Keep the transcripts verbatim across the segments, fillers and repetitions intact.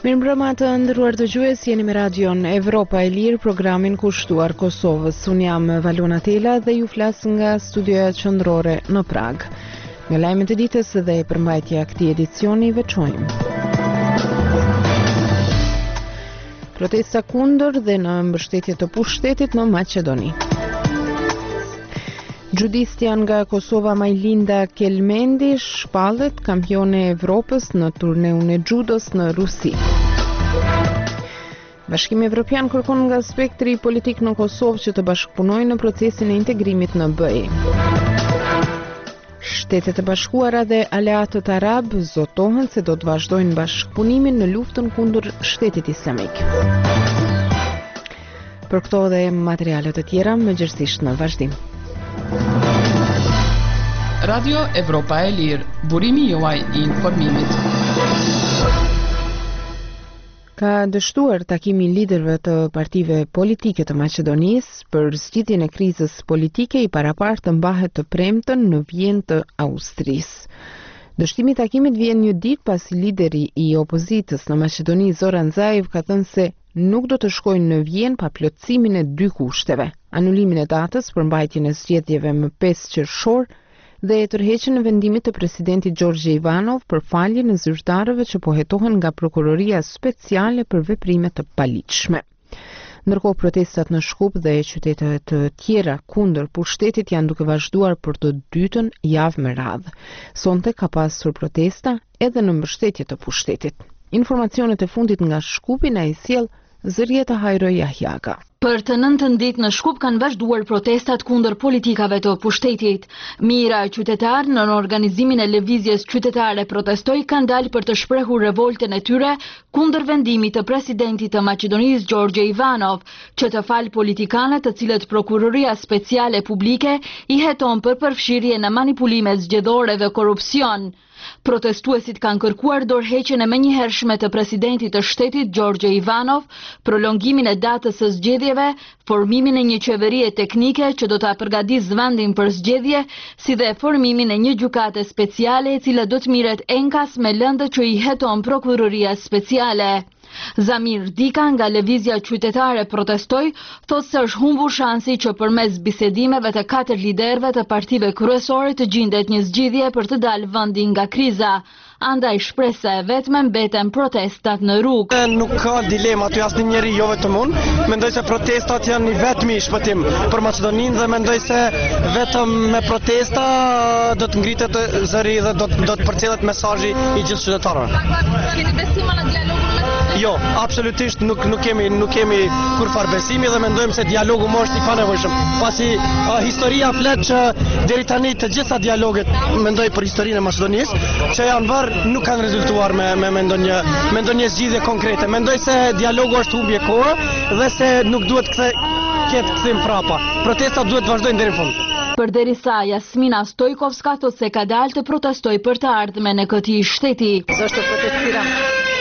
Mirëmbrëma të nderuar dëgjues, jeni me radion Evropa e Lirë, programin kushtuar Kosovës. Unë jam Valona Tela dhe ju flas nga studioja qendrore në Prag. Nga lajmet e ditës dhe përmbajtja e këtij edicioni veçojmë. Protesta kundër dhe në mbështetje të pushtetit në Maqedoni. Gjudistja nga Kosova Majlinda Kelmendi shpallet kampione e Evropës në turneun e judos në Rusi. Bashkimi Evropian kërkon nga spektri politik në Kosovë që të bashkëpunojnë në procesin e integrimit në B E. Shtetet e Bashkuara dhe aleatët arab zotohen se do të vazhdojnë bashkëpunimin në luftën kundër Shtetit Islamik. Për këto dhe materialet e tjera, mëngjesisht në vazhdim. Radio Evropa e Lirë, burimi juaj i informimit. Ka dështuar takimi liderëve të partive politike të Maqedonisë për zgjidhjen e krizës politike i parapartë të mbahet të premten në Vjenë të Austrisë. Dështimi i takimit vjen një ditë pasi lideri i opozitës në Maqedoni Zoran Zaev ka thënë se nuk do të shkojnë në Vjenë pa plotësimin e dy kushteve: anulimin e datës për mbajtjen e zgjedhjeve më pesë qershor dhe e tërheqjen e vendimit të presidentit Gjorgje Ivanov për faljen e zyrtarëve që po hetohen nga prokuroria speciale për veprime të paligjshme. Ndërkohë, protestat në Shkup dhe qytete të tjera kundër pushtetit janë duke vazhduar për të dytën javë me radhë. Sonte ka pasur protesta edhe në mbështetje të pushtetit. Informacionet e fundit nga Shkupi na i sjell Zërieta Hajro Jahjaga. Për të nëntën ditë në Shkup kanë vazhduar protestat kundër politikave të pushtetit. Mira qytetarë në organizimin e lëvizjes qytetare protestoi kanë dalë për të shprehur revoltën e tyre kundër vendimit të presidentit të Maqedonisë Gjorgje Ivanov, që të falë politikanët të cilët prokuroria speciale publike i heton për përfshirje në manipulime zgjedhore dhe korrupsion. Protestuesit kanë kërkuar dorëheqjen e menjëhershme të presidentit të shtetit Gjorgje Ivanov, prolongimin e datës së zgjedhjeve, formimin e një qeverie teknike që do ta përgatisë vendin për zgjedhje, si dhe formimin e një gjykate speciale e cila do të mirret enkas me lëndët që i heton prokuroria speciale. Zamir Dika nga lëvizja qytetare protestoi, thotë se është humbur shansi që përmes bisedimeve të katër liderëve të partive kryesore të gjendet një zgjidhje për të dalë vendi nga kriza. Andaj shpresa e vetme mbeten protestat në rrugë. Nuk ka dilema aty asnjë njeri, jo vetëm unë. Mendoj se protestat janë i vetmi shpëtim për Maqedoninë dhe mendoj se vetëm me protesta do të ngritet zëri dhe do të do të përcjellet mesazhi i gjithë qytetarëve. Keni besim në dialogun? Jo, absolutisht nuk nuk kemi nuk kemi kurfar besimi dhe mendojmë se dialogu më është i panevojshëm. Pasi a, historia flet që deri tani të gjitha dialoget, mendoj për historinë e Maqedonisë, që janë vërë nuk kanë rezultuar me me, me ndonjë me ndonjë zgjidhje konkrete. Mendoj se dialogu është humbje kohë dhe se nuk duhet kthe ketë kthim prapa. Protestat duhet të vazhdojnë deri në fund. Përderisa Jasmina Stojkovska thotë se ka dalë të protestojë për të ardhmen e këtij shteti. Zašto protestiram?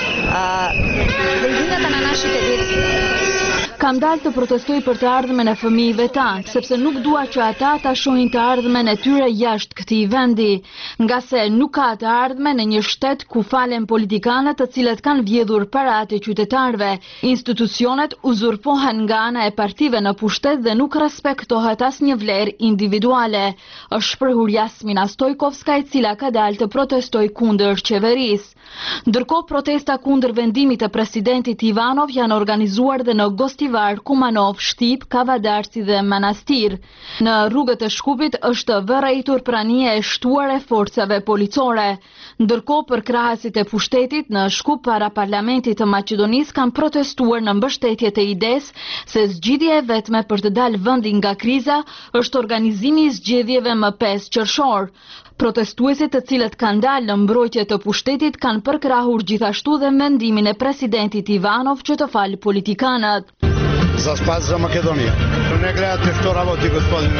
A, da jedinata na našите djeci. Kam dalë të protestoj për të ardhmen e fëmijëve tanë, sepse nuk dua që ata ta shohin të ardhmen e tyre jashtë këtij vendi, nga se nuk ka të ardhmen në një shtet ku falen politikanët të cilët kanë vjedhur paratë e qytetarëve. Institucionet uzurpohen nga ana e partive në pushtet dhe nuk respektohet asnjë vlerë individuale, është shprehur Jasmina Stojkovska, e cila ka dalë të protestoj kundër qeverisë. Ndërkohë, protesta kundër vendimit të presidentit Ivanov janë organizuar dhe në Gostivar, Kumanov, Shtip, Kavadarci dhe Manastir. Në rrugët e Shkupit është vërejtur prania e shtuar e forcave policore. Ndërkohë, për krahësit e pushtetit në Shkup para parlamentit të Maqedonisë kanë protestuar në mbështetje të idesë se zgjidhja e vetme për të dalë vendi nga kriza është organizimi i zgjedhjeve më pesë qershor. Protestuesit të cilët kanë dalë në mbrojtje të pushtetit kanë përkrahur gjithashtu dhe mendimin e presidentit Ivanov që të falë politikanët. За спас за Македония. Не гледате што работи господин Заев.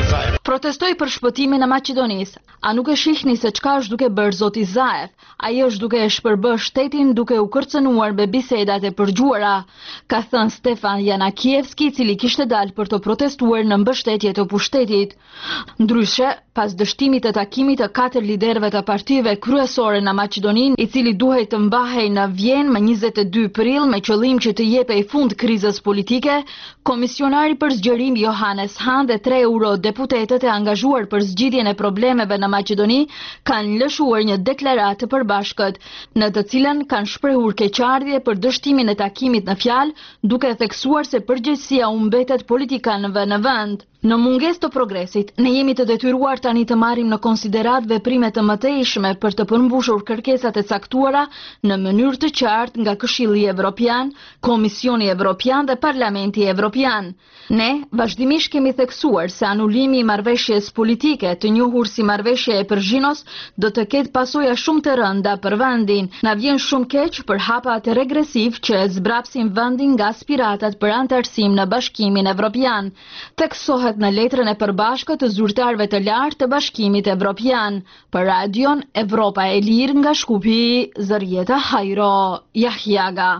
Protestoj për shpëtimin e Maqedonisë. A nuk e shihni se çka është duke bërë zoti Zaev? Ai është duke e shpërbë shtetin duke u kërcënuar me bisedat e përgjuara, ka thënë Stefan Janakievski, i cili kishte dalë për të protestuar në mbështetje të pushtetit. Ndryshe, pas dështimit të takimit të katër liderëve të partive kryesore në Maqedoninë, i cili duhej të mbahej në Vjenë më njëzet e dy prill me qëllim që të jepej fund krizës politike, komisionari për zgjerim Johannes Hahn dhe tre eurodeputetët e angazhuar për zgjidhjen e problemeve në Maqedoni kanë lëshuar një deklaratë të përbashkët, në të cilën kanë shprehur keqardhje për dështimin e takimit në fjalë, duke theksuar se përgjegjësia u mbetet politikanëve në vend. Në mungesë të progresit, ne jemi të detyruar tani të marrim në konsiderat veprime të mëtejshme për të përmbushur kërkesat e caktuara në mënyrë të qartë nga Këshilli Evropian, Komisioni Evropian dhe Parlamenti Evropian. Ne vazhdimisht kemi theksuar se anulimi i marrëveshjes politike, të njohur si marrëveshja e Përzhinos, do të ketë pasoja shumë të rënda për vendin. Na vjen shumë keq për hapat regresiv që e zbrapsin vendin nga aspiratat për antarësim në Bashkimin Evropian. Theksohet në letrën e përbashkët të zyrtarëve të lartë të Bashkimit Evropian. Për radion Evropa e Lirë nga Shkupi, Zërjeta Hajro, Jahjaga.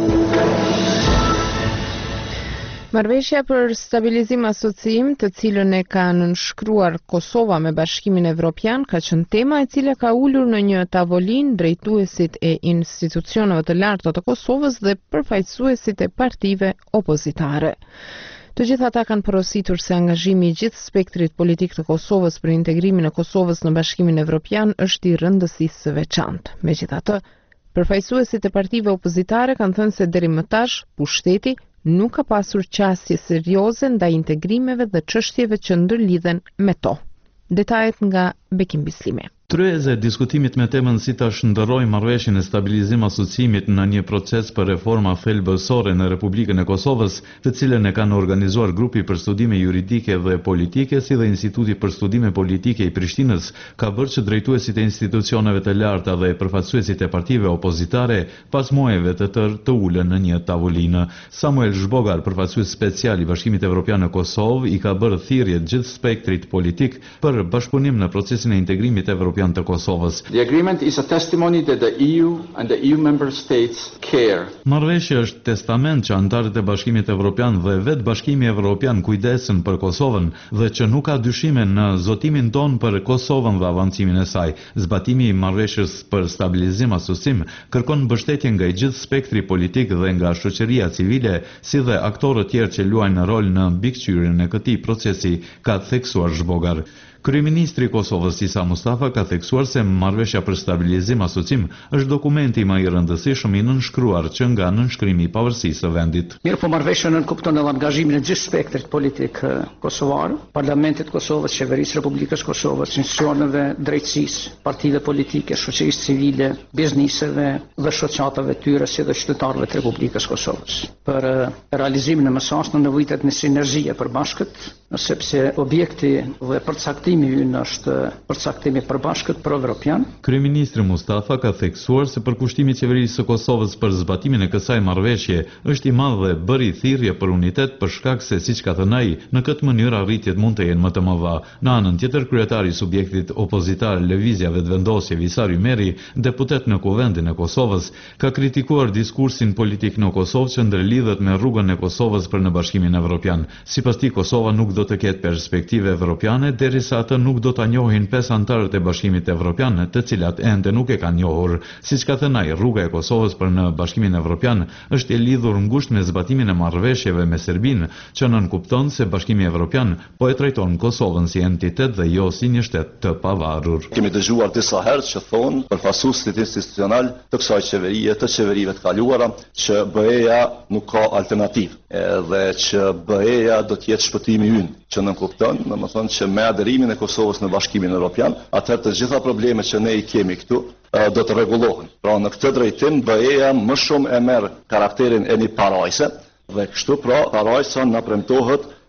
Marrëveshja për stabilizim asociim, të cilën e ka nënshkruar Kosova me Bashkimin Evropian, ka qenë tema e cila ka ulur në një tavolinë drejtuesit e institucioneve të larta të Kosovës dhe përfaqësuesit e partive opozitare. Të gjitha ata kanë porositur se angazhimi i gjithë spektrit politik të Kosovës për integrimin e Kosovës në Bashkimin Evropian është i rëndësisë së veçantë. Megjithatë, përfaqësuesit e partive opozitare kanë thënë se deri më tash pushteti nuk ka pasur qasje serioze ndaj integrimeve dhe çështjeve që ndërlidhen me to. Detajet nga Bekim Bislimi. Tryeze diskutimit me temën si ta shndërrojë marrëveshjen e stabilizim asociimit në një proces për reforma thelbësore në Republikën e Kosovës, të cilën e kanë organizuar grupi për studime juridike dhe politike, si dhe Instituti për Studime Politike i Prishtinës, ka bërë që drejtuesit e institucioneve të larta dhe përfaqësuesit e partive opozitare pas muajve të tërë të ulen në një tavolinë. Samuel Zhbogar, përfaqësues special i Bashkimit Evropian në Kosovë, i ka bërë thirrje gjithë spektrit politik për bashkëpunim në procesin e integrimit evropian të Kosovës. The agreement is a testimony that the E U and the E U member states care. Marrëveshja është testament që antarët e Bashkimit Evropian dhe vetë Bashkimi Evropian kujdesen për Kosovën dhe që nuk ka dyshime në zotimin ton për Kosovën dhe avancimin e saj. Zbatimi i marrëveshjes për stabilizim asocim kërkon mbështetje nga i gjithë spektri politik dhe nga shoqëria civile, si dhe aktorët tjerë që luajnë rol në mbikëqyrjen e këtij procesi, ka theksuar Zhbogar. Kryeministri i Kosovës Isa Mustafa ka theksuar se marrëveshja për stabilizim asocim është dokumenti më i rëndësishëm i nënshkruar që nga nënshkrimi i pavarësisë së vendit. Mirë po marrëveshja nënkupton edhe angazhimin e gjithë spektrit politik kosovar, Parlamentit Kosovës, Qeverisë Republikës Kosovës, institucioneve drejtësisë, partive politike, shoqërisë civile, bizniseve dhe shoqatave tyre si dhe qytetarëve të Republikës Kosovës. Për realizimin e mesazhit nevojitet në sinergji e përbashkët, sepse objekti dhe përcaktimi ynë është përcaktimi i përbashkët pro-evropian. Kryeministri Mustafa ka theksuar se përkushtimi i qeverisë së Kosovës për zbatimin e kësaj marrëveshje është i madh dhe bëri thirrje për unitet për shkak se, siç ka thënë ai, në këtë mënyrë arritjet mund të jenë më të mëdha. Në anën tjetër, kryetari i subjektit opozitar Lëvizja Vetëvendosje Visar Ymeri, deputet në Kuvendin e Kosovës, ka kritikuar diskursin politik në Kosovë që ndërlidhet me rrugën e Kosovës për në Bashkimin Evropian. Sipas tij, Kosova nuk do të ketë perspektive evropiane derisa atë nuk do ta njohin pesë antarët e Bashkimit Evropian, të cilat ende nuk e kanë njohur. Siç ka thënë ai, rruga e Kosovës për në Bashkimin Evropian është e lidhur ngushtë me zbatimin e marrëveshjeve me Serbinë, që nënkupton se Bashkimi Evropian po e trajton Kosovën si entitet dhe jo si një shtet të pavarur. Kemi dëgjuar disa herë që thonë përfaqësuesit institucional të kësaj qeverie, të qeverive të kaluara, që B E-ja nuk ka alternativë dhe që B E-ja do të jetë shpëtimi ynë, që nënkupton, domethënë që me aderimin e Kosovës në Bashkimin Evropian, atëherë të gjitha problemet që ne i kemi këtu do të rregullohen. Pra në këtë drejtim B E-ja më shumë e merr karakterin e një parajse dhe kështu pra parajsa na premtohet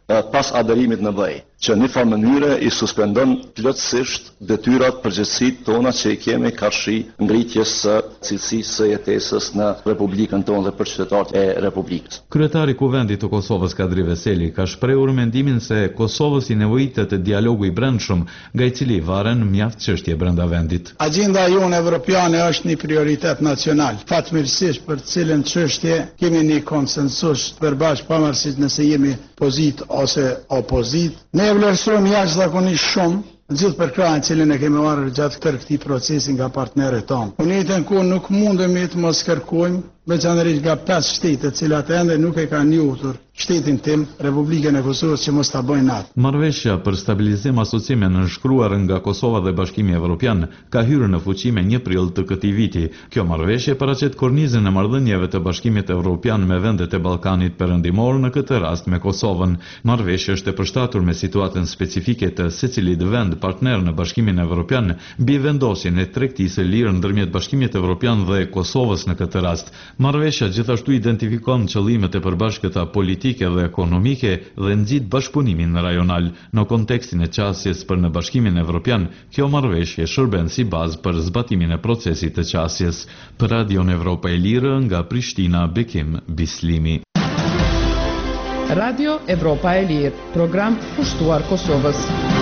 pas aderimit në B E, që në një mënyre i suspendon plotësisht detyrat përgjegjësitë tona që i kemi karshi ngritjes së cilësisë së jetesës në Republikën tonë dhe për qytetarët e Republikës. Kryetari i Kuvendit të Kosovës Kadri Veseli ka shprehur mendimin se Kosovës i nevojitet të dialogu i brendshëm, nga i cili varen mjaft çështje brenda vendit. Agjenda jonë evropiane është një prioritet nacional. Fatmirësisht për cilën çështje kemi një konsensus përbashkë pavarësisht nëse jemi pozit ose opozit. Ne vlerësojmë jashtëzakonisht shumë gjithë përkrahjen cilën e kemi marrë gjatë tërë këtij procesi nga partnerët tonë. Në njëjtën kohë nuk mundemi të mos kërkojmë veçanërisht nga pesë shtete të cilat ende nuk e kanë njohur shtetin tim, Republikën e Kosovës, që mos ta bëjnë atë. Marrëveshja për stabilizim asociime nënshkruar nga Kosova dhe Bashkimi Evropian ka hyrë në fuqi me një prill të këtij viti. Kjo marrëveshje paraqet kornizën e marrëdhënieve të Bashkimit Evropian me vendet e Ballkanit Perëndimor, në këtë rast me Kosovën. Marrëveshja është e përshtatur me situatën specifike të secilit vend partner në Bashkimin Evropian mbi vendosjen e tregtisë së lirë ndërmjet Bashkimit Evropian dhe Kosovës në këtë rast. Marrëveshja gjithashtu identifikon qëllimet e përbashkëta politike dhe ekonomike dhe nxit bashkëpunimin rajonal. Në kontekstin e qasjes për në Bashkimin Evropian, kjo marrëveshje shërben si bazë për zbatimin e procesit të qasjes. Për Radion Evropa e Lirë, nga Prishtina, Bekim Bislimi. Radio Evropa e Lirë, program kushtuar Kosovës.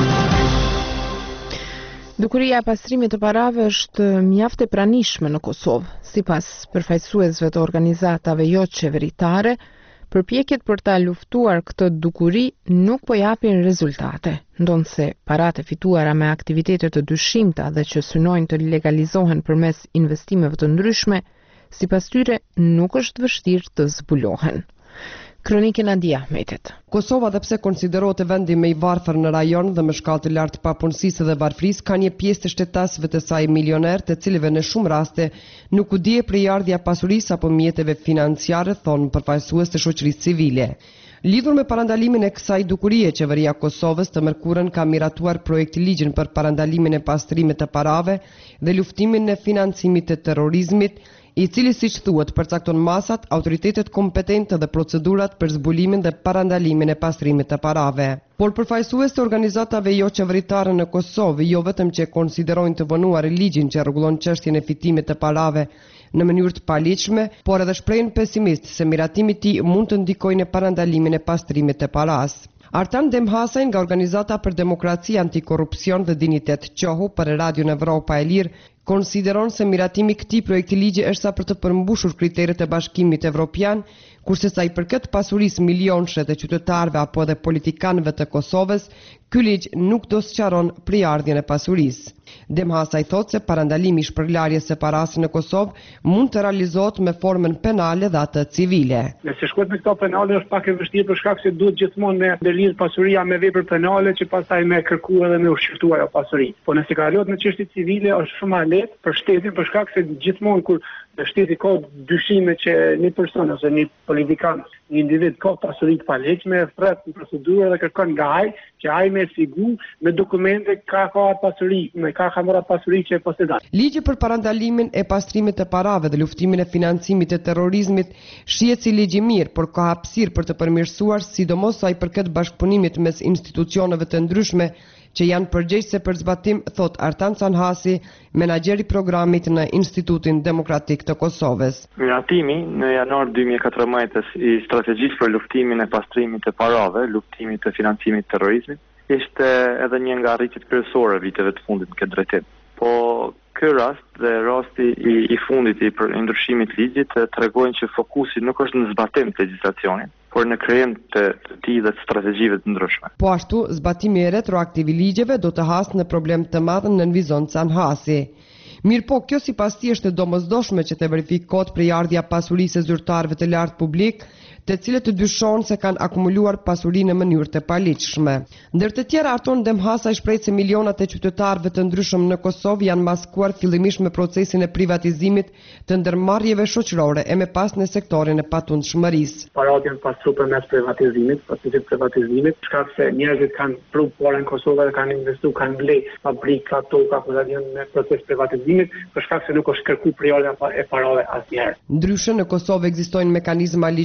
Dukuria e pastrimit të parave është mjaft e pranishme në Kosovë. Sipas përfaqësuesve të organizatave jo qeveritare, përpjekjet për ta luftuar këtë dukuri nuk po japin rezultate, ndonse paratë fituara me aktivitete të dyshimta dhe që synojnë të legalizohen përmes investimeve të ndryshme, sipas tyre nuk është vështirë të zbulohen. Kronikën Adi Ahmetit. Kosova, dhe pse konsiderohet e vendi më i varfër në rajon dhe me shkallë të lartë papunësisë dhe varfërisë, ka një pjesë të shtetasëve të saj milioner, të cilëve në shumë raste nuk u dihet përjardhja e pasurisë apo mjeteve financiare, thonë përfaqësues të shoqërisë civile. Lidhur me parandalimin e kësaj dukurie, qeveria e Kosovës të mërkurën ka miratuar projekti ligjin për parandalimin e pastrimit të parave dhe luftimin e financimit të terrorizmit, i cili, siç thuhet, përcakton masat, autoritetet kompetente dhe procedurat për zbulimin dhe parandalimin e pastrimit të parave. Por përfaqësues të organizatave jo qeveritare në Kosovë jo vetëm që konsiderojnë të vonuar ligjin që rregullon çështjen e fitimit të parave në mënyrë të paligjshme, por edhe shprehin pesimist se miratimi i tij mund të ndikojë në parandalimin e pastrimit të paras. Artan Demhasaj nga Organizata për Demokraci, Antikorrupsion dhe Dinitet Qohu për Radion Evropa e Lirë konsideron se miratimi këtij projekti ligji është sa për të përmbushur kriteret e Bashkimit Evropian, kurse sa i përket pasurisë milionshë të qytetarëve apo dhe politikanëve të Kosovës, ky ligj nuk do sqaron përjardhjen e pasurisë. Demhasaj thotë se parandalimi i shpërlarjes së parasë në Kosovë mund të realizohet me formën penale dhe atë civile. Nëse shkohet me këto penale është pak e vështirë për shkak se duhet gjithmonë me ndërlidh pasuria me vepër penale që pastaj me kërkuar edhe me ushqyrtuar ajo pasuri. Po nëse kalohet në çështje civile është shumë më lehtë për shtetin për shkak se gjithmonë kur në shteti ka dyshime që një person ose një politikan, një individ ka pasuri të palegjshme, thret në procedurë dhe kërkon nga ai që ai me sigur me dokumente ka ka pasuri, me ka ka marrë pasuri që e posedon. Ligji për parandalimin e pastrimit të parave dhe luftimin e financimit të terrorizmit shihet si ligj i mirë, por ka hapësirë për të përmirësuar, sidomos sa i përket bashkëpunimit mes institucioneve të ndryshme që janë përgjegjëse për zbatim, thot Artan Canhasi, menaxheri i programit në Institutin Demokratik të Kosovës. Miratimi në janar dy mijë e katërmbëdhjetë i strategjisë për luftimin e pastrimit të parave, luftimit të financimit të terrorizmit, ishte edhe një nga arritjet kryesore viteve të fundit në këtë drejtim. Po ky rast dhe rasti i, i fundit i për ndryshimit ligjit tregojnë që fokusi nuk është në zbatim të legjislacionit, por në krijim të të tij dhe të strategjive të ndryshme. Po ashtu, zbatimi i retroaktiv i ligjeve do të hasë në problem të madh në nënvizon Canhasi. Mirë po, kjo sipas tij është e domosdoshme që të verifikohet përjardhja pasurisë së zyrtarëve të lartë publik, të cilët të dyshon se kanë akumuluar pasuri në mënyrë të paligjshme. Ndër të tjera, Arton Demhasaj shpreh se milionat e qytetarëve të ndryshëm në Kosovë janë maskuar fillimisht me procesin e privatizimit të ndërmarrjeve shoqërore e me pas në sektorin e patundshmërisë. Parat janë pastru përmes privatizimit, procesit privatizimit, shkak se njerëzit kanë pru parë në Kosovë dhe kanë investuar, kanë ble fabrika, toka, por janë në proces privatizimit, për shkak se nuk është kërkuar përjardhja e parave asnjëherë. Ndryshe, në Kosovë ekzistojnë mekanizma ligjor për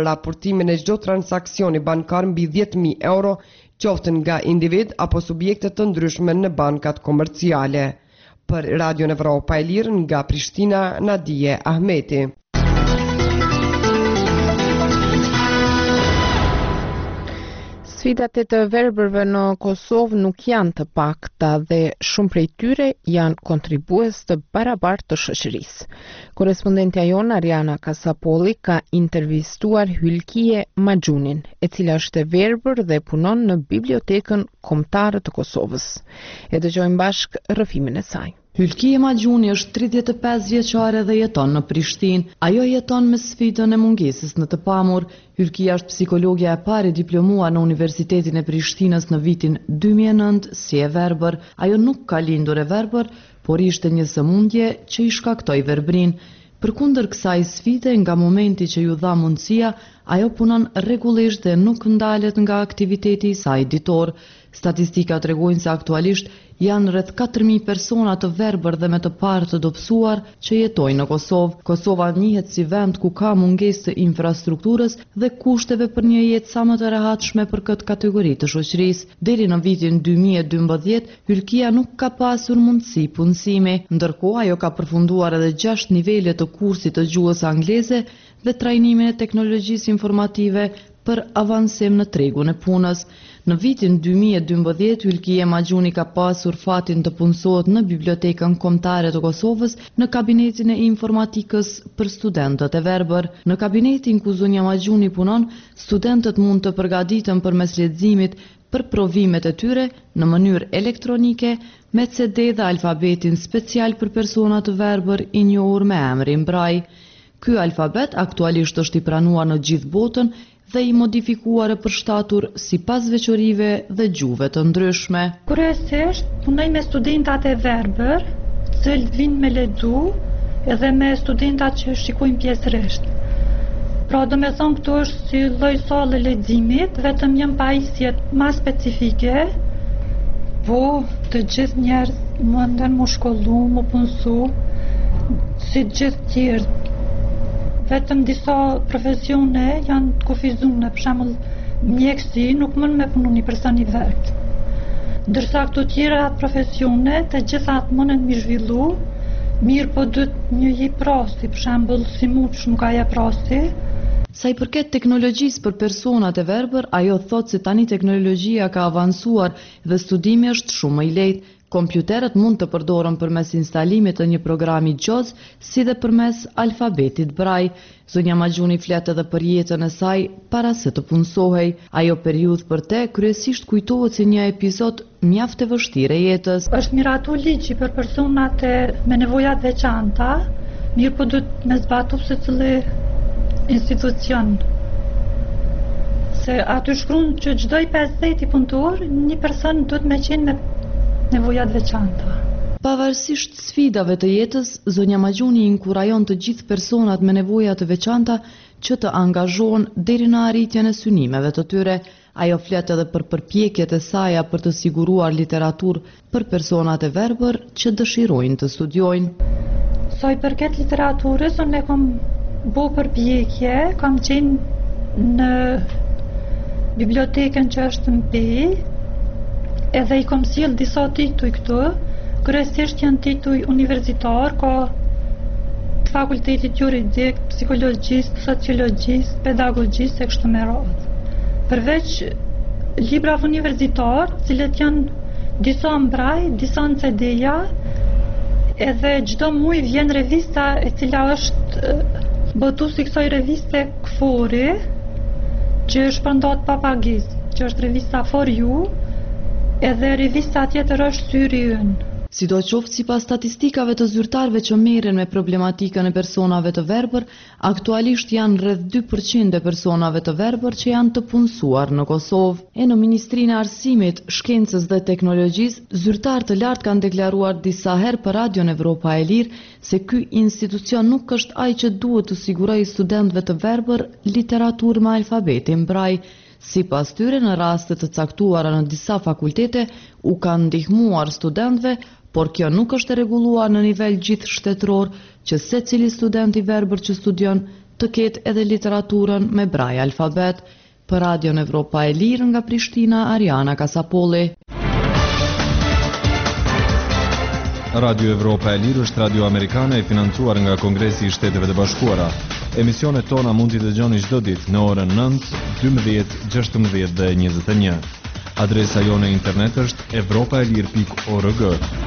raportimin e çdo transaksioni bankar mbi dhjetë mijë euro, qoftë nga individ apo subjekte të ndryshme në bankat komerciale. Për Radio Evropa e Lirë nga Prishtina, Nadije Ahmeti. Sfidat e të verbërve në Kosovë nuk janë të pakta dhe shumë prej tyre janë kontribues të barabartë të shoqërisë. Korrespondentja jon Ariana Kasapolli ka intervistuar Hylkije Maxhunin, e cila është e verbër dhe punon në Bibliotekën Kombëtare të Kosovës. E dëgjojmë bashkë rrëfimin e saj. Hylkije Maxhuni është tridhjetë e pesë vjeçare dhe jeton në Prishtinë. Ajo jeton me sfidën e mungesës në të pamur. Hylkija është psikologja e parë diplomuar në Universitetin e Prishtinës në vitin dy mijë e nëntë si e verbër. Ajo nuk ka lindur e verbër, por ishte një sëmundje që i shkaktoi verbrin. Përkundër kësaj sfide, nga momenti që ju dha mundësia, ajo punon rregullisht dhe nuk ndalet nga aktiviteti i saj ditor. Statistikat tregojnë se aktualisht janë rreth katër mijë persona të verbër dhe me të parë të dobësuar që jetojnë në Kosovë. Kosova njihet si vend ku ka mungesë të infrastrukturës dhe kushteve për një jetë sa më të rehatshme për këtë kategori të shoqërisë. Deri në vitin dy mijë e dymbëdhjetë, Hylkija nuk ka pasur mundësi punësimi, ndërkohë ajo ka përfunduar edhe gjashtë nivele të kursit të gjuhës angleze dhe trajnimin e teknologjisë informative për avansim në tregun e punës. Në vitin dy mijë e dymbëdhjetë, Hylkije Maxhuni ka pasur fatin të punësohet në Bibliotekën Kombëtare të Kosovës në kabinetin e informatikës për studentët e verbër. Në kabinetin ku zonja Maxhuni punon, studentët mund të përgatiten përmes leximit për provimet e tyre në mënyrë elektronike me C D dhe alfabetin special për persona të verbër i njohur me emrin Braille. Ky alfabet aktualisht është i pranuar në gjithë botën dhe i modifikuar e përshtatur sipas veçorive dhe gjuhëve të ndryshme. Kryesisht punoj me studentat e verbër, të cilët vinë me lexu, edhe me studentat që shikojnë pjesërisht. Pra do me thonë këtu është si lloj sallë leximit, vetëm janë pajisjet më specifike, po të gjithë njerëz munden mu shkollu, mu punësu, si gjithë tjerë. Vetëm disa profesione janë të kufizuar, për shembull mjekësi nuk mund me punu një person i verbë. Ndërsa këto tjera profesione, të gjithat mundën mi zhvillu, mirë po duhet një i prasi, për shembull si muç nuk aja prasi. Sa i përket teknologjisë për personat e verbër, ajo thot se tani teknologjia ka avancuar dhe studimi është shumë më i lehtë. Kompjuterët mund të përdoren përmes instalimit të një programi gjoz, si dhe përmes alfabetit Braille. Zonja Maxhuni flet edhe për jetën e saj para se të punësohej. Ajo periudhë për te kryesisht kujtohet si një epizod mjaft e vështirë e jetës. Është miratu ligji për personat e me nevojat veçanta, mirë po duhet me zbatu se cili institucion. Se aty shkruan që çdo i pesëdhjetë punëtor, një person duhet me qenë me nevojat veçanta. Pavarësisht sfidave të jetës, zonja Maxhuni inkurajon të gjithë personat me nevoja të veçanta që të angazhohen deri në arritjen e synimeve të tyre. Ajo flet edhe për përpjekjet e saj për të siguruar literaturë për personat e verbër që dëshirojnë të studiojnë. Sa i përket literaturës, unë e kam bo përpjekje, kam qenë në bibliotekën që është në Pej, edhe i kom sjell disa tituj këtu, kryesisht janë tituj universitar, ka të fakultetit juridik, psikologjisë, sociologjisë, pedagogjisë e kështu me radhë. Përveç librave universitar, cilët janë disa në Braille, disa në C D-ja, edhe çdo muaj vjen revista e cila është botuesi i kësaj reviste Kfori, që është shpërndat pa pagesë, që është revista For You, edhe revista tjetër është Syri Ynë. Sidoqoftë sipas statistikave të zyrtarëve që merren me problematikën e personave të verbër, aktualisht janë rreth dy përqind e personave të verbër që janë të punësuar në Kosovë. E në Ministrinë e Arsimit, Shkencës dhe Teknologjisë, zyrtarë të lartë kanë deklaruar disa herë për Radio Evropa e Lirë se ky institucion nuk është ai që duhet të sigurojë studentëve të verbër literaturë me alfabetin Braille. Sipas tyre, në raste të caktuara në disa fakultete u kanë ndihmuar studentëve, por kjo nuk është e rregulluar në nivel gjithë shtetëror, që secili student i verbër që studion të ketë edhe literaturën me braille alfabet. Për Radion Evropa e Lirë nga Prishtina, Ariana Kasapolli. Radio Evropa e Lirë është radio amerikane e financuar nga Kongresi i Shteteve të Bashkuara. Emisionet tona mund t'i dëgjoni çdo ditë në orën nëntë, dymbëdhjetë, gjashtëmbëdhjetë dhe njëzet e një. Adresa jone internet është evropaelir pikë org.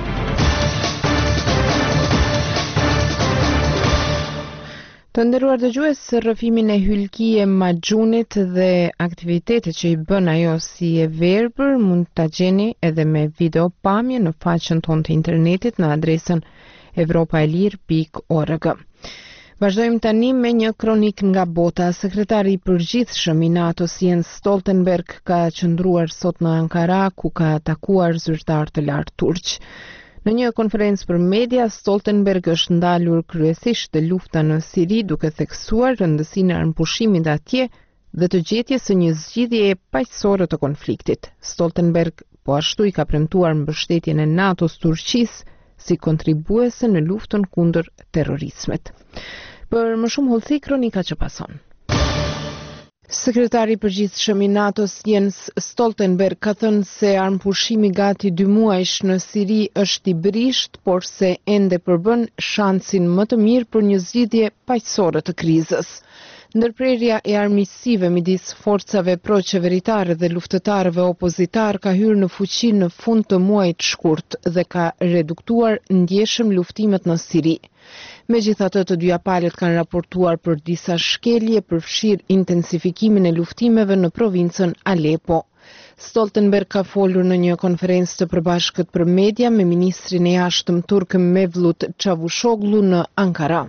Të nderuar dëgjues, rrëfimin e hylkie Maxhunit dhe aktivitetet që i bën ajo si e verbër mund ta gjeni edhe me video pamje në faqen tonë të internetit në adresën evropaelir pikë org. Vazhdojmë tani me një kronik nga bota. Sekretari i përgjithshëm i NATO-s Jens Stoltenberg ka qëndruar sot në Ankara, ku ka takuar zyrtar të lartë turq. Në një konferencë për media, Stoltenberg është ndalur kryesisht të lufta në Siri, duke theksuar rëndësinë e armëpushimit atje dhe të gjetjes së një zgjidhjeje paqësore të konfliktit. Stoltenberg po ashtu i ka premtuar mbështetjen e NATO-s Turqisë si kontribuese në luftën kundër terrorizmit. Për më shumë hollësi, kronika që pason. Sekretari i përgjithshëm i NATO-s Jens Stoltenberg ka thënë se armëpushimi gati dy muajsh në Siri është i brisht, por se ende përbën shansin më të mirë për një zgjidhje paqësore të krizës. Ndërprerja e armiqësive midis forcave pro-qeveritare dhe luftëtarëve opozitar ka hyrë në fuqi në fund të muajit shkurt dhe ka reduktuar ndjeshëm luftimet në Siri. Megjithatë, të dyja palët kanë raportuar për disa shkelje, përfshirë intensifikimin e luftimeve në provincën Aleppo. Stoltenberg ka folur në një konferencë të përbashkët për media me ministrin e jashtëm turk Mevlut Çavuşoğlu në Ankara.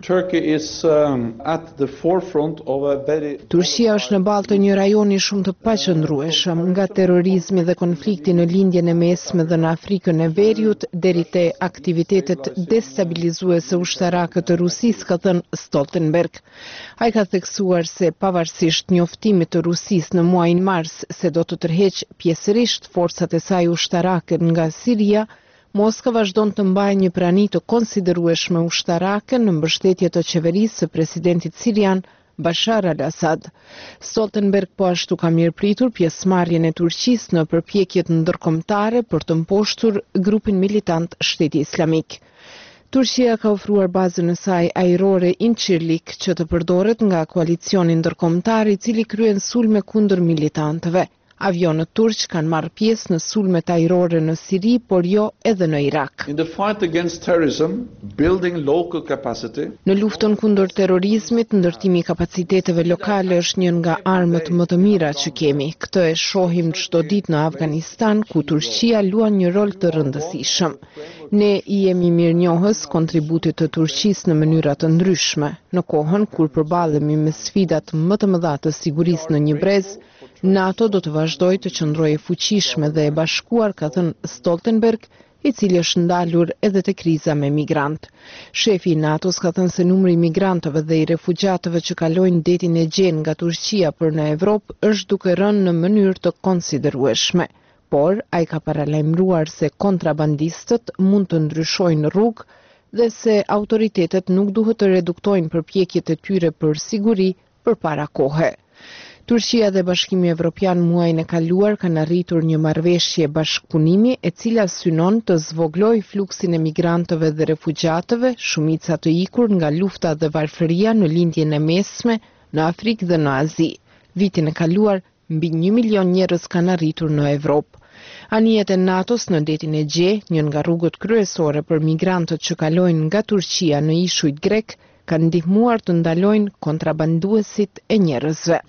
Turqia është në balë të një rajoni shumë të paqëndrueshëm, nga terrorizmi dhe konflikti në lindjen e mesme dhe në Afrikën e Veriut deri te aktivitetet destabilizuese ushtarake të Rusisë, ka thënë Stoltenberg. Ai ka theksuar se pavarësisht njoftimit të Rusisë në muajin mars se do të tërheq pjesërisht forcat e saj ushtarake nga Siria, Moska vazhdon të mbajë një prani të konsiderueshme ushtarake në mbështetje të qeverisë së presidentit sirian Bashar al-Assad. Stoltenberg po ashtu ka mirëpritur pjesëmarrjen e Turqisë në përpjekjet ndërkombëtare për të mposhtur grupin militant Shteti Islamik. Turqia ka ofruar bazën e saj ajrore Incirlik që të përdoret nga koalicioni ndërkombëtar i cili kryen sulme kundër militantëve. Avionët turq kanë marrë pjesë në sulmet ajrore në Siri, por jo edhe në Irak. In the fight against terrorism, building local capacity. Në luftën kundër terrorizmit, ndërtimi i kapaciteteve lokale është një nga armët më të mira që kemi. Këtë e shohim çdo ditë në Afganistan, ku Turqia luan një rol të rëndësishëm. Ne i jemi mirënjohës kontributit të Turqisë në mënyra të ndryshme. Në kohën kur përballemi me sfidat më të mëdha të sigurisë në një brez, NATO do të vazhdoj të qëndrojë fuqishme dhe e bashkuar, ka thënë Stoltenberg, i cili është ndalur edhe te kriza me migrant. Shefi i NATO-s ka thënë se numri i migrantëve dhe i refugjatëve që kalojnë detin Egjen nga Turqia për në Evropë është duke rënë në mënyrë të konsiderueshme. Por ai ka paralajmëruar se kontrabandistët mund të ndryshojnë rrugë dhe se autoritetet nuk duhet të reduktojnë përpjekjet e tyre për siguri përpara kohe. Turqia dhe Bashkimi Evropian muajin e kaluar kanë arritur një marrëveshje bashkëpunimi e cila synon të zvoglojë fluksin e migrantëve dhe refugjatëve, shumica të ikur nga lufta dhe varfëria në lindjen e mesme, në Afrikë dhe në Azi. Vitin e kaluar, mbi një milion njerëz kanë arritur në Evropë. Anijet e NATO-s në detin Egje, një nga rrugët kryesore për migrantët që kalojnë nga Turqia në ishujt grek, kanë ndihmuar të ndalojnë kontrabanduesit e njerëzve.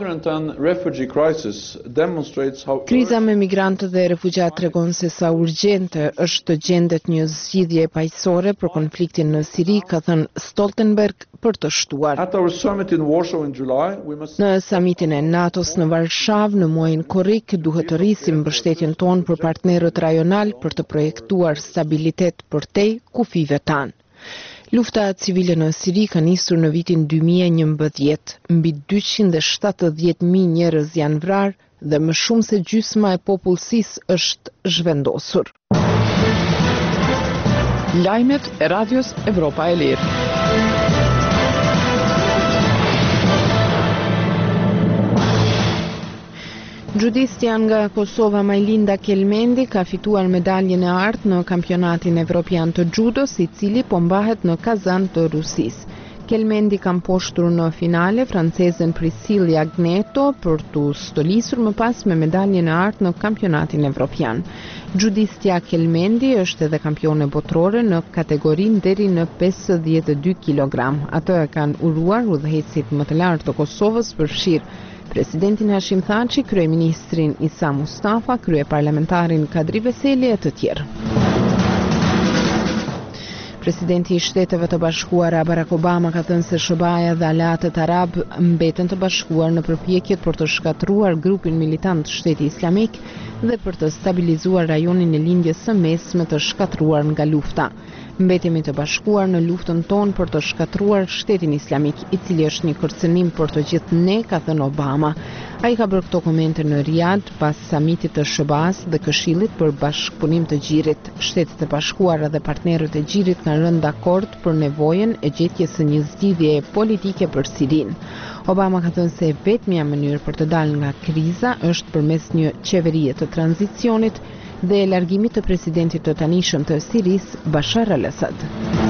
Kriza me migrantët dhe refugjat tregon se sa urgjente është të gjendet një zgjidhje paqësore për konfliktin në Siri, ka thënë Stoltenberg për të shtuar. Në samitin e NATO-s në Varshavë në muajin korrik duhet të rrisim mbështetjen tonë për partnerët rajonal për të projektuar stabilitet për te kufive tanë. Lufta civile në Siri ka nisur në vitin dy mijë e njëmbëdhjetë. Mbi dyqind e shtatëdhjetë mijë njerëz janë vrarë dhe më shumë se gjysma e popullsisë është zhvendosur. Lajmet e Radios Evropa e Lirë. Gjudistja nga Kosova Majlinda Kelmendi ka fituar medaljen e artë në kampionatin evropian të judos, i cili po mbahet në Kazan të Rusisë. Kelmendi ka mposhtur në finale francezen Priscilla Agneto për tu stolisur më pas me medaljen e artë në kampionatin evropian. Gjudistja Kelmendi është edhe kampione botërore në kategorinë deri në pesëdhjetë e dy kilogram. Ato e kanë uruar udhëheqësit më të lartë të Kosovës, përfshirë Presidentin Hashim Thaçi, kryeministrin Isa Mustafa, kryeparlamentarin Kadri Veseli e të tjerë. Presidenti i Shteteve të Bashkuara Barack Obama ka thënë se S B A-ja dhe aleatët arab mbeten të bashkuar në përpjekjet për të shkatruar grupin militant të Shteti Islamik dhe për të stabilizuar rajonin e lindjes së mesme të shkatruar nga lufta. Mbetemi të bashkuar në luftën tonë për të shkatruar Shtetin Islamik, i cili është një kërcënim për të gjithë ne, ka thënë Obama. Ai ka bërë këto komente në Riyadh pas samitit të S B A-s dhe Këshillit për Bashkëpunim të Gjirit. Shtetet e Bashkuara dhe partnerët e Gjirit kanë rënë dakord për nevojën e gjetjes së një zgjidhjeje politike për Sirinë. Obama ka thënë se vetmja mënyrë për të dalë nga kriza është përmes një qeverie të tranzicionit dhe e largimit të presidentit të tanishëm të Sirisë, Bashar al-Assad.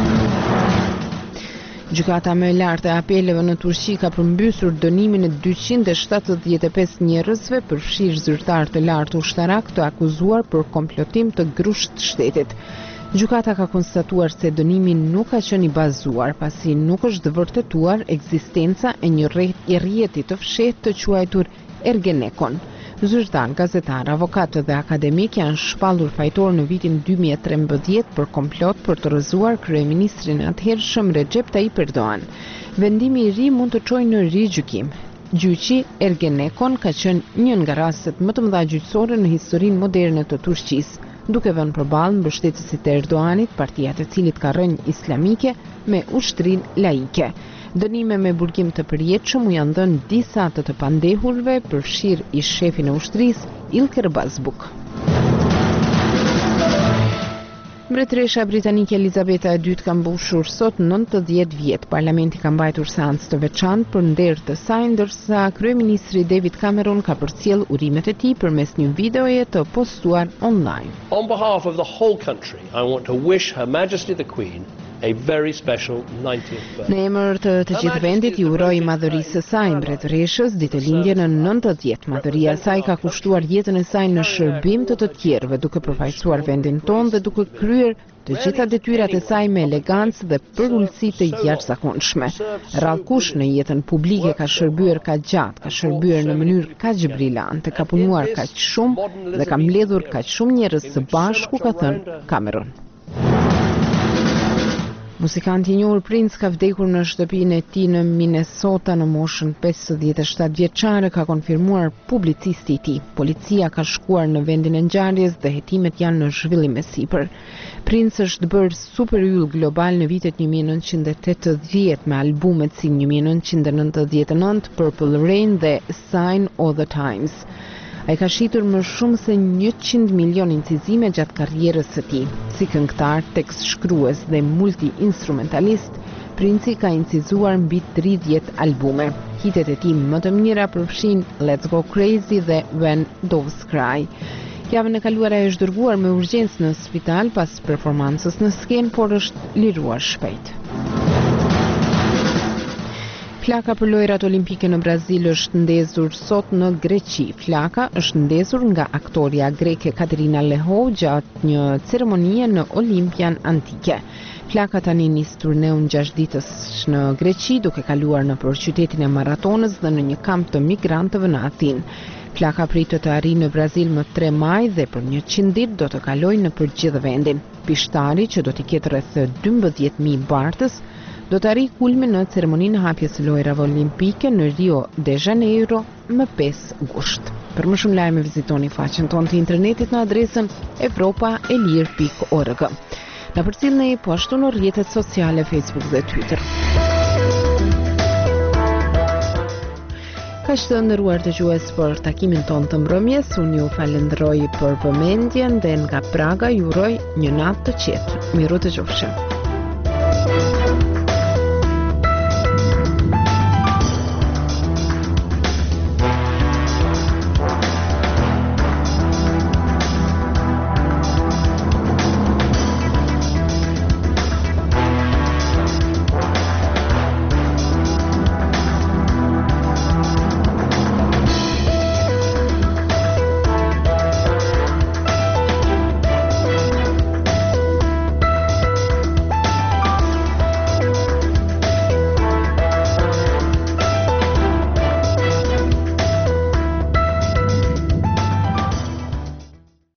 Gjykata më e lartë e apeleve në Turqi ka përmbysur dënimin e dyqind e shtatëdhjetë e pesë njerëzve, përfshirë zyrtar të lartë ushtarak të akuzuar për komplotim të grusht të shtetit. Gjykata ka konstatuar se dënimi nuk ka qenë i bazuar, pasi nuk është vërtetuar ekzistenca e një rrjeti të fshehtë të quajtur Ergenekon. Zyrtar, gazetar, avokatë dhe akademik janë shpallur fajtor në vitin dy mijë e trembëdhjetë për komplot për të rrëzuar kryeministrin atëhershëm Recep Tayyip Erdogan. Vendimi i ri mund të çojë në rigjykim. Gjyqi Ergenekon ka qenë një nga rastet më të mëdha gjyqësore në historinë moderne të Turqisë, duke vënë përballë mbështetësit e Erdoganit, partia e cilit ka rënjë islamike, me ushtrinë laike. Dënime me burgim të përjetshëm u janë dhënë disa të të pandehurve, përfshirë i shefin e ushtrisë, Ilker Bazbuk. Mbretëresha britanike Elizabeta e dytë ka mbushur sot nëntëdhjetë vjet. Parlamenti ka mbajtur seancë të veçantë për nder të saj, ndërsa kryeministri David Cameron ka përcjell urimet e tij përmes një videoje të postuar online. On behalf of the whole country, I want to wish Her Majesty the Queen a very special ninetieth birthday. Në emër të të gjithë vendit i uroj madhërisë së saj mbretëreshës ditëlindje në nëntëdhjetë. Madhëria e saj ka kushtuar jetën e saj në shërbim të të tjerëve, duke përfaqësuar vendin tonë dhe duke kryer të gjitha detyrat e saj me elegancë dhe përullësi të jashtëzakonshme. Rallkush në jetën publike ka shërbyer kaq gjatë, ka shërbyer në mënyrë kaq brillante, ka punuar kaq shumë dhe ka mbledhur kaq shumë njerëz së bashku, ka thënë Cameron. Muzikanti i njohur Prince ka vdekur në shtëpinë e tij në Minnesota në moshën pesëdhjetë e shtatë vjeçare, ka konfirmuar publicisti i tij. Policia ka shkuar në vendin e ngjarjes dhe hetimet janë në zhvillim me sipër. Prince është bërë superyll global në vitet një mijë e nëntëqind e tetëdhjetë me albumet si një mijë e nëntëqind e nëntëdhjetë e nëntë, Purple Rain dhe Sign o' the Times. Ai ka shitur më shumë se njëqind milion incizime gjatë karrierës së tij. Si këngëtar, tekstshkrues dhe multi-instrumentalist, Princi ka incizuar mbi tridhjetë albume. Hitet e tij më të mira përfshin Let's Go Crazy dhe When Doves Cry. Javën e kaluar ai është dërguar me urgjencë në spital pas performancës në skenë, por është liruar shpejt. Flaka për lojrat olimpike në Brazil është ndezur sot në Greqi. Flaka është ndezur nga aktoria greke Katerina Lehou gjatë një ceremonie në Olimpian Antike. Flaka tani nis turneun gjashtë ditës në Greqi, duke kaluar nëpër qytetin e Maratonës dhe në një kamp të migrantëve në Athinë. Flaka pritet të arrijë në Brazil më tre maj dhe për njëqind ditë do të kalojë nëpër gjithë vendin. Pishtari, që do t'i ketë rreth dymbëdhjetë mijë bartës, do të arrijë kulmin në ceremoninë e hapjes së lojrave olimpike në Rio de Janeiro më pesë gusht. Për më shumë lajme vizitoni faqen tonë të internetit në adresën evropa e lir pikë org. Na përcjellni po ashtu në rrjetet sociale Facebook dhe Twitter. Ka që të ndëruar të gjues për takimin ton të mbrëmjes, unë ju falenderoj për vëmendjen dhe nga Praga ju uroj një natë të qetë. Miru të qofshëm.